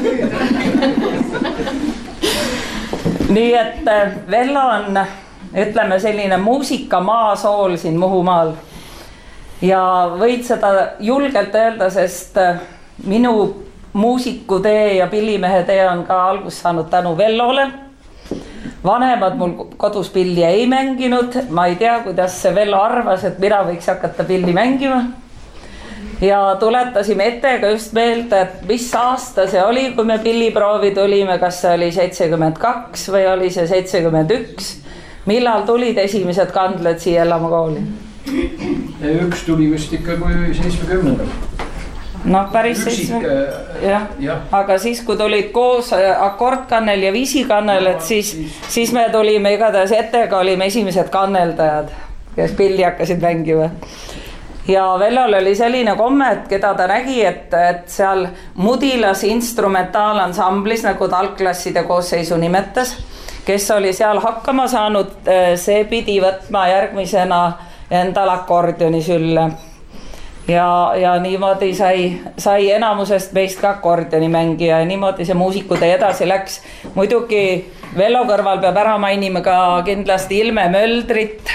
Nii et Vello on, ütleme, selline muusika maasool siin Muhumaal. Ja võid seda julgelt öelda, sest minu muusikutee ja pillimehe tee on ka algust saanud tänu Vellole. Vanemad mul kodus pilli ei mänginud. Ma ei tea, kuidas see Vello arvas, et mina võiks hakata pilli mängima. Ja tuletasime ettega just meelde, et mis aasta see oli, kui me pilliproovi tulime, kas see oli 72 või oli see 71. Millal tulid esimesed kandled siia Ellamaa kooli? Üks tuli vist ikka kui 70. No päris 70. Jah. Aga siis, kui tulid koos akordkannel ja viisikannel, et siis me tulime igatahes ettega, olime esimesed kanneldajad, kes pilli hakkasid mängima. Ja Vellol oli selline komme, et keda ta nägi, et seal Mudilas instrumentaalansambles, nagu ta algklasside koosseisu nimetas, kes oli seal hakkama saanud, see pidi võtma järgmisena endal akordioni sülle. Ja niimoodi sai enamusest meist ka akordioni mängija ja niimoodi see muusikute edasi läks. Muidugi Vello kõrval peab ära mainima ka kindlasti Ilme Möldrit.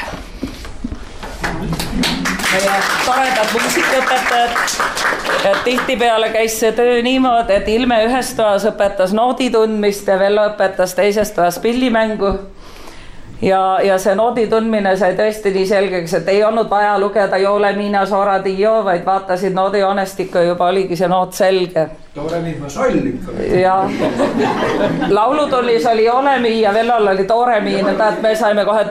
Ja toredad muusikaõpetajad. Ja tihtipeale käis see töö niimoodi, et Ilme ühes toas õpetas noodi tundmist ja Vello õpetas teises toas pillimängu. Ja see noodi tundmine sai tõesti nii selgeks, et ei olnud vaja lugeda Joole Miina Sora Dio, vaid vaatasid noodi joonestikku, juba oligi see noot selge. Tooremi soll. Ja laulutunnis oli Joolemi ja Vellol oli Tooremi, et me saime kohe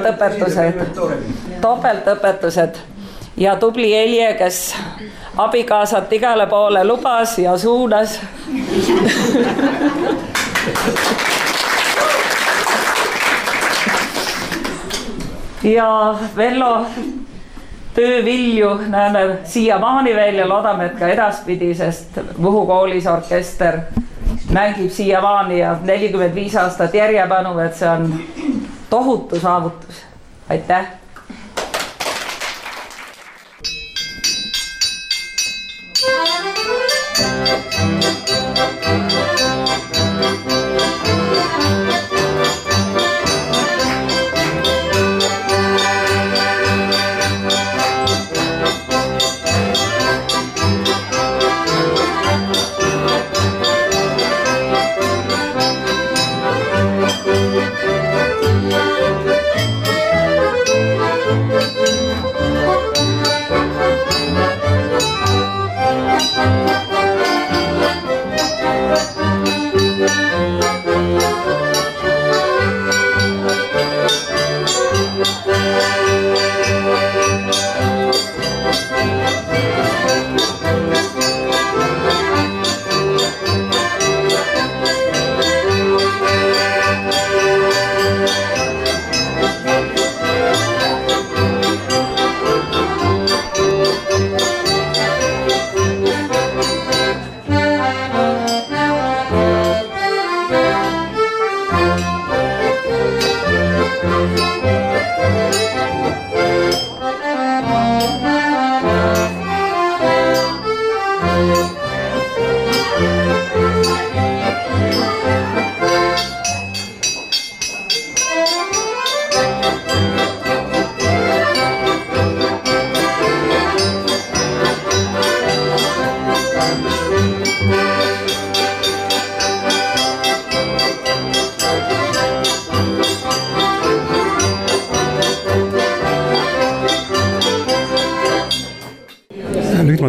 topeltõpetused. Ja tubli Elje, kes abikaasat igale poole lubas ja suunas. Ja Vello töövilju näeme siiamaani veel ja loodame, et ka edaspidi, sest Muhu koolis orkester mängib siiamaani ja 45 aastat järjepanu, et see on tohutu saavutus. Aitäh!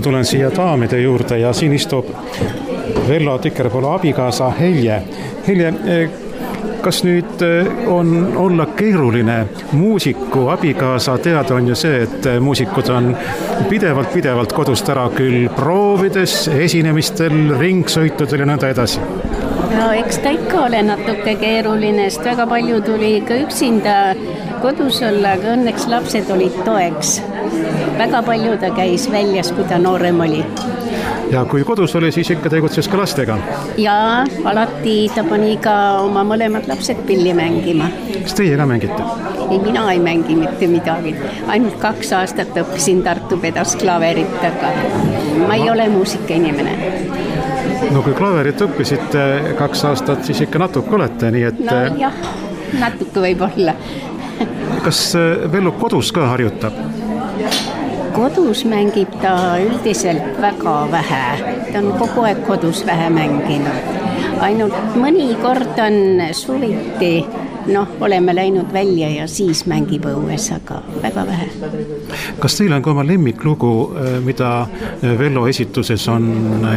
tulen siia daamide juurde ja siin istub Vello Tikerpalu abikaasa Helje. Helje, kas nüüd on olla keeruline muusiku abikaasa? Teada on ju see, et muusikud on pidevalt kodust ära küll proovides, esinemistel, ringsõitudel ja nõnda edasi. No eks ta ikka ole natuke keeruline, sest väga palju tuli ka üksinda kodus olla, aga õnneks lapsed olid toeks. Väga palju ta käis väljas, kui ta noorem oli. Ja kui kodus oli, siis ikka tegutses ka lastega? Jaa, alati ta pani ka oma mõlemad lapsed pilli mängima. Kas teie ka mängite? Ei, mina ei mängi mitte midagi. Ainult 2 aastat õppisin Tartu pedasklaverit, aga ma ei ole muusikainimene. No kui klaverit õppisite 2 aastat, siis ikka natuke olete, nii et... No jah, natuke võib olla. Kas Vello kodus ka harjutab? Kodus mängib ta üldiselt väga vähe. Ta on kogu aeg kodus vähe mänginud. Ainult mõni kord on suviti, oleme läinud välja ja siis mängib õues, aga väga vähe. Kas teil on ka oma lemmiklugu, mida Vello esituses on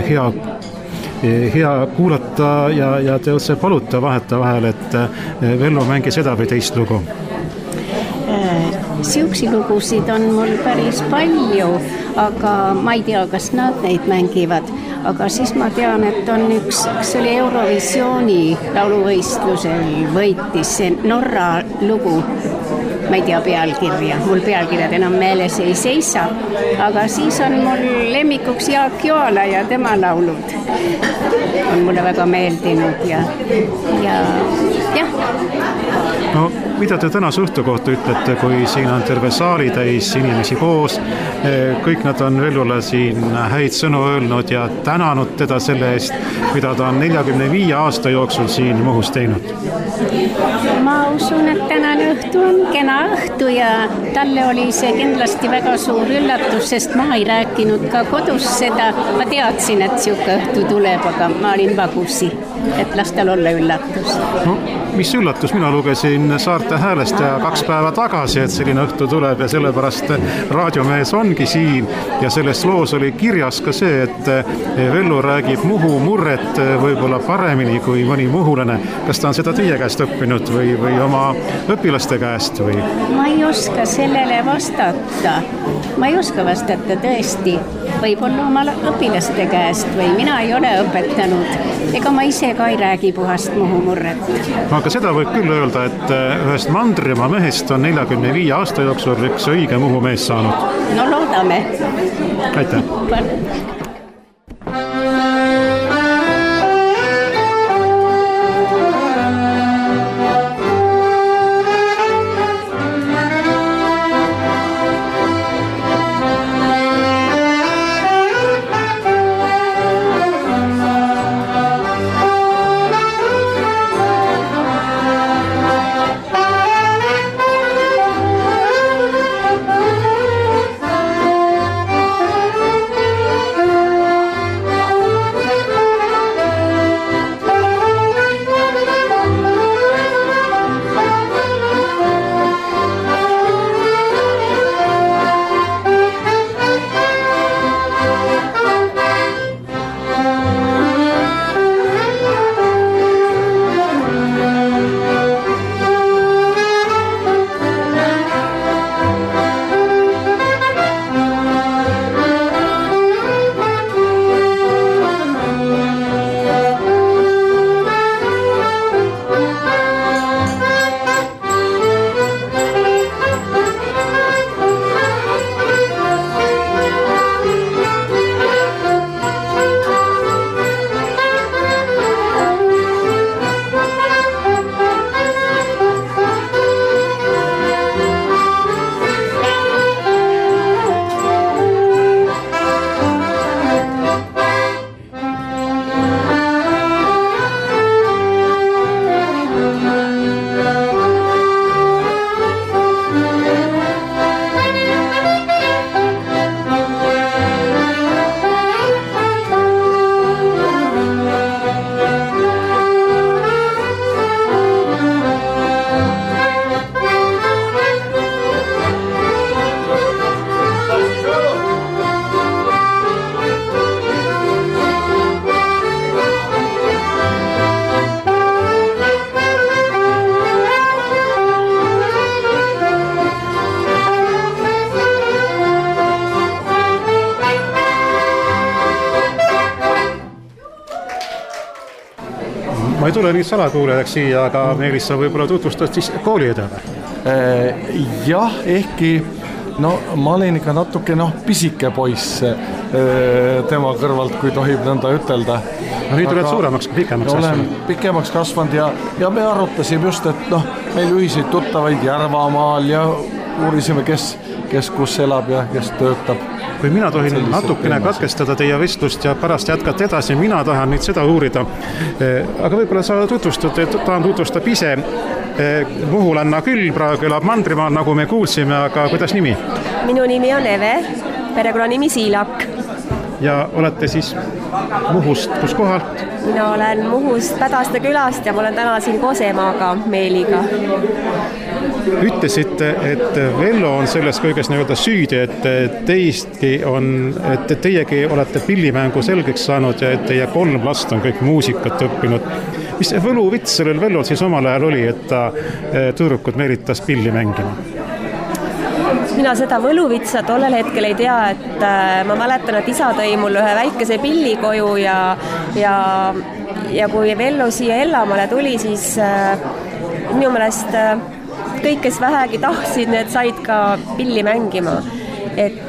hea kuulata ja te otse paluta vaheta vahel, et Vello mängi seda või teist lugu? Siuksi lugusid on mul päris palju, aga ma ei tea, kas nad neid mängivad. Aga siis ma tean, et on üks oli Eurovisiooni lauluvõistlusel võitis see Norra lugu. Ma ei tea pealkirja, mul pealkirjad enam meeles ei seisa, aga siis on mul lemmikuks Jaak Joala ja tema laulud. On mulle väga meeldinud ja. No, mida te tänase õhtu kohta ütlete, kui siin on terve saali täis inimesi koos, kõik nad on Vellole siin häid sõnu öelnud ja tänanud teda selle eest, mida ta on 45 aasta jooksul siin Muhus teinud? Ma usun, et tänane õhtu on kena õhtu ja talle oli see kindlasti väga suur üllatus, sest ma ei rääkinud ka kodus seda. Ma teadsin, et siuke õhtu tuleb, aga ma olin vagusi, et las tal olla üllatus. No, mis üllatus? Mina lugesin Saarte Häälest ja 2 päeva tagasi, et selline õhtu tuleb ja sellepärast raadiomees ongi siin ja selles loos oli kirjas ka see, et Vello räägib Muhu murret võib-olla paremini kui mõni muhulane. Kas ta on seda teie käest õppinud või oma õpilaste käest? Või? Ma ei oska sellele vastata. Ma ei oska vastata tõesti. Võib-olla oma õpilaste käest või mina ei ole õpetanud. Ega ma ise ka ei räägi puhast Muhu murret. Aga seda võib küll öelda, et ühest Mandrimaa mehest on 45 aasta jooksul üks õige Muhu mees saanud. No loodame. Aitäh. ma ei tule nüüd salakuulajaks siia, aga Meelis, sa võib-olla tutvustad siis kooliõdele. Jah, ehkki ma olen ikka natuke pisike poiss tema kõrvalt, kui tohib nõnda ütelda. Nüüd oled suuremaks, pikemaks kasvanud. Olen pikemaks kasvanud ja me arutasime just, et meil ühiseid tuttavaid Järvamaal ja uurisime, kes kus elab ja kes töötab. Kui mina tohin natukene katkestada teie vestlust ja pärast jätkata edasi, mina tahan nüüd seda uurida. Aga võib-olla sa tahan tutvustab ise. Muhulanna küll, praegu elab Mandrimaal, nagu me kuulsime, aga kuidas nimi? Minu nimi on Eve, perekonna nimi Siilak. Ja olete siis Muhust, kus kohalt? Mina olen Muhust Pädaste külast ja ma olen täna siin koos emaga, Meeliga. Ütlesite, et Vello on selles kõiges nii-öelda süüdi, et teiegi olete pillimängu selgeks saanud ja et teie 3 last on kõik muusikat õppinud. Mis võluvits sellel Vellol siis omal ajal oli, et ta tüdrukud meelitas pilli mängima? Mina seda võluvitsa tollel hetkel ei tea, et ma mäletan, et isa tõi mulle ühe väikese pilli koju ja kui Vello siia Ellamaale tuli, siis minu meelest kõik, kes vähegi tahtsid, need said ka pilli mängima. Et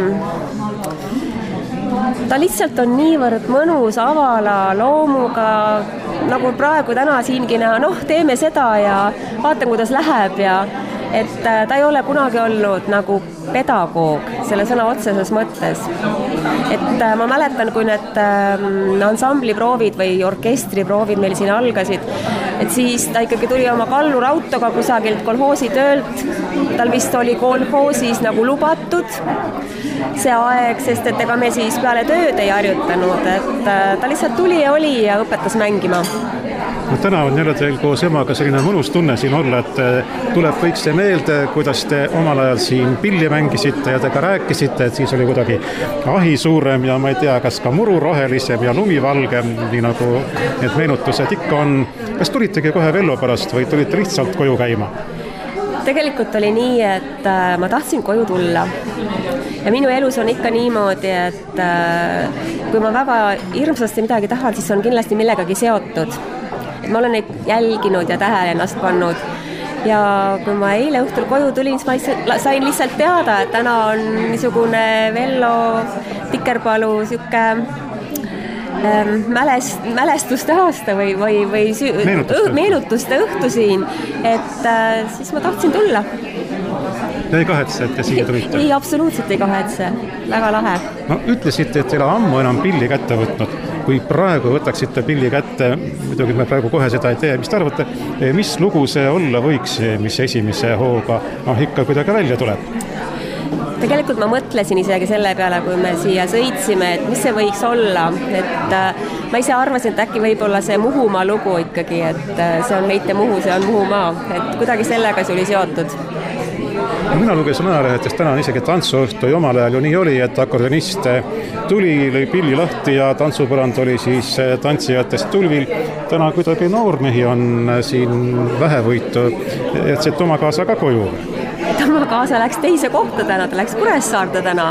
ta lihtsalt on niivõrd mõnus, avala loomuga, nagu praegu täna siingi näha, teeme seda ja vaatan, kuidas läheb ja et ta ei ole kunagi olnud nagu pedagoog selle sõna otseses mõttes. Et ma mäletan, kui need ansambliproovid või orkestriproovid meil siin algasid, et siis ta ikkagi tuli oma kallurautoga kusagilt kolhoosi töölt. Tal vist oli kolhoosis nagu lubatud see aeg, sest et ega me siis peale tööd ei harjutanud, et ta lihtsalt tuli ja oli ja õpetas mängima. Täna on jälle teil koos emaga selline mõnus tunne siin olla, et tuleb kõik see meelde, kuidas te omal ajal siin pilli mängisite ja te ka rääkisite, et siis oli kuidagi ahi suurem ja ma ei tea, kas ka muru rohelisem ja lumivalgem, nii nagu need meenutused ikka on. Kas tulitegi kohe Vello pärast või tulite lihtsalt koju käima? Tegelikult oli nii, et ma tahtsin koju tulla ja minu elus on ikka niimoodi, et kui ma väga hirmsasti midagi tahan, siis on kindlasti millegagi seotud. Et ma olen neid jälginud ja tähele ennast pannud ja kui ma eile õhtul koju tulin, siis ma sain lihtsalt teada, et täna on niisugune Vello Tikerpalu siuke mälestuste aasta või meenutuste õhtu siin, et siis ma tahtsin tulla. Ja ei kahetse, et te siia tulite? Ei, absoluutselt ei kahetse. Väga lahe. Ütlesite, et teil ammu enam pilli kätte võtnud. Kui praegu võtaksite pilli kätte, muidugi me praegu kohe seda ei tee, mis te arvate, mis lugu see olla võiks, mis esimese hooga ikka kuidagi välja tuleb? Tegelikult ma mõtlesin isegi selle peale, kui me siia sõitsime, et mis see võiks olla, et ma ise arvasin, et äkki võib-olla see Muhumaa lugu ikkagi, et see on Leite Muhu, see on Muhumaa, et kuidagi sellega see oli seotud. Mina lugesin ajalehetest täna isegi tantsuõhtu ja omal ajal ju nii oli, et akordionist tuli, lõi pilli lahti ja tantsupõrand oli siis tantsijatest tulvil. Täna kuidagi noormehi on siin vähevõitu, et see Toma kaasa ka koju. Toma kaasa läks teise kohta täna, ta läks Kuressaarde täna,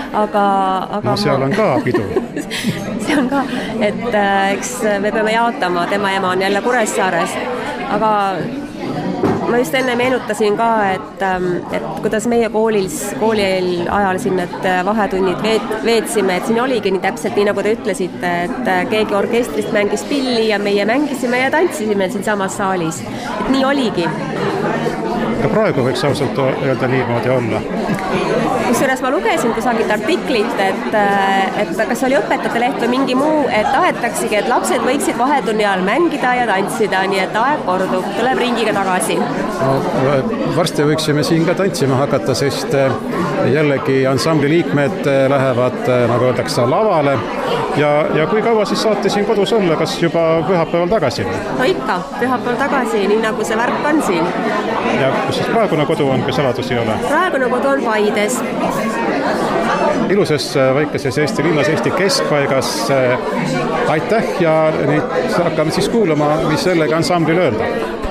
aga seal on ka pidu. See on ka, et eks me peame jaotama, tema ema on jälle Kuressaares, aga ma just enne meenutasin ka, et kuidas meie kooli ajal siin need vahetunnid veetsime, et siin oligi nii täpselt nii, nagu te ütlesite, et keegi orkestrist mängis pilli ja meie mängisime ja tantsisime siin samas saalis. Et nii oligi. Ka praegu võiks ausalt öelda niimoodi olla. Kusjuures ma lugesin kusagilt artiklit, et kas oli õpetajate leht või mingi muu, et tahetaksegi, et lapsed võiksid vahetunni ajal mängida ja tantsida, nii et aeg kordub, tuleb ringiga tagasi. Varsti võiksime siin ka tantsima hakata, sest jällegi ansambli liikmed lähevad, nagu öeldakse, lavale ja kui kaua siis saate siin kodus olla, kas juba pühapäeval tagasi? No ikka, pühapäeval tagasi, nii nagu see värk on siin. Ja kus siis praegune kodu on, kui saladusi ei ole? Praegune kodu on Paides. Ilusas väikeses Eesti linnas, Eesti keskpaigas. Aitäh ja nüüd hakkame siis kuulama, mis jällegi ansamblil öelda.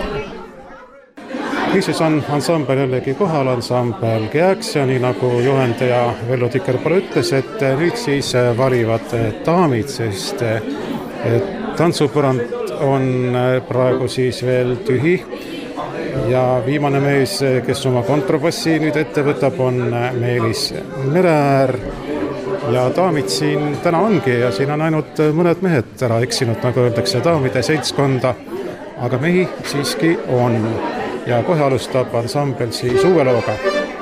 Niisiis on ansambel jällegi kohal, ansambel Geaks ja nii nagu juhendaja Vello Tikerpalu ütles, et nüüd siis valivad daamid, sest Tantsupõrand on praegu siis veel tühi ja viimane mees, kes oma kontrabassi nüüd ette võtab, on Meelis Mereäär ja daamid siin täna ongi ja siin on ainult mõned mehed ära eksinud, nagu öeldakse, daamide seltskonda, aga mehi siiski on ja kohe alustab ansambel siis uue looga.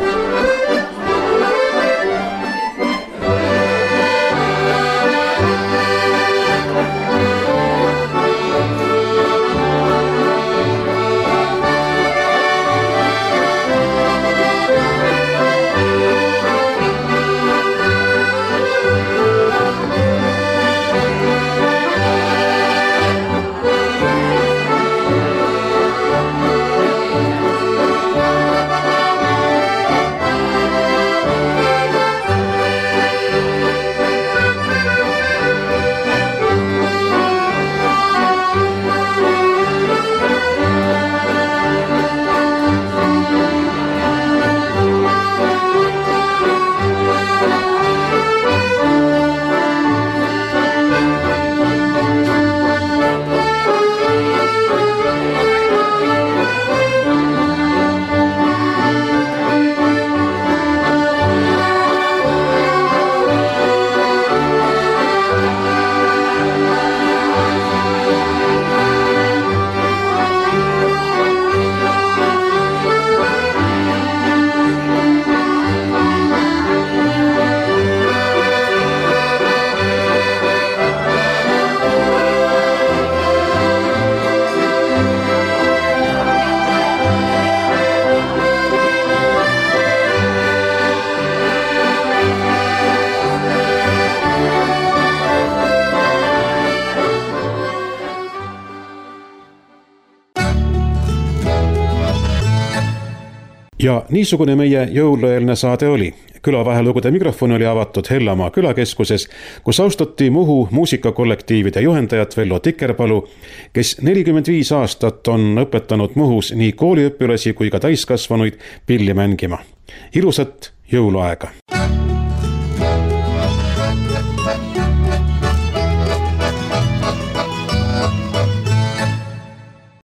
Ja niisugune meie jõulueelne saade oli. Külavahelugude mikrofon oli avatud Hellamaa külakeskuses, kus austati Muhu muusikakollektiivide juhendajat Vello Tikerpalu, kes 45 aastat on õpetanud Muhus nii kooliõpilasi kui ka täiskasvanuid pilli mängima. Ilusat jõuluaega!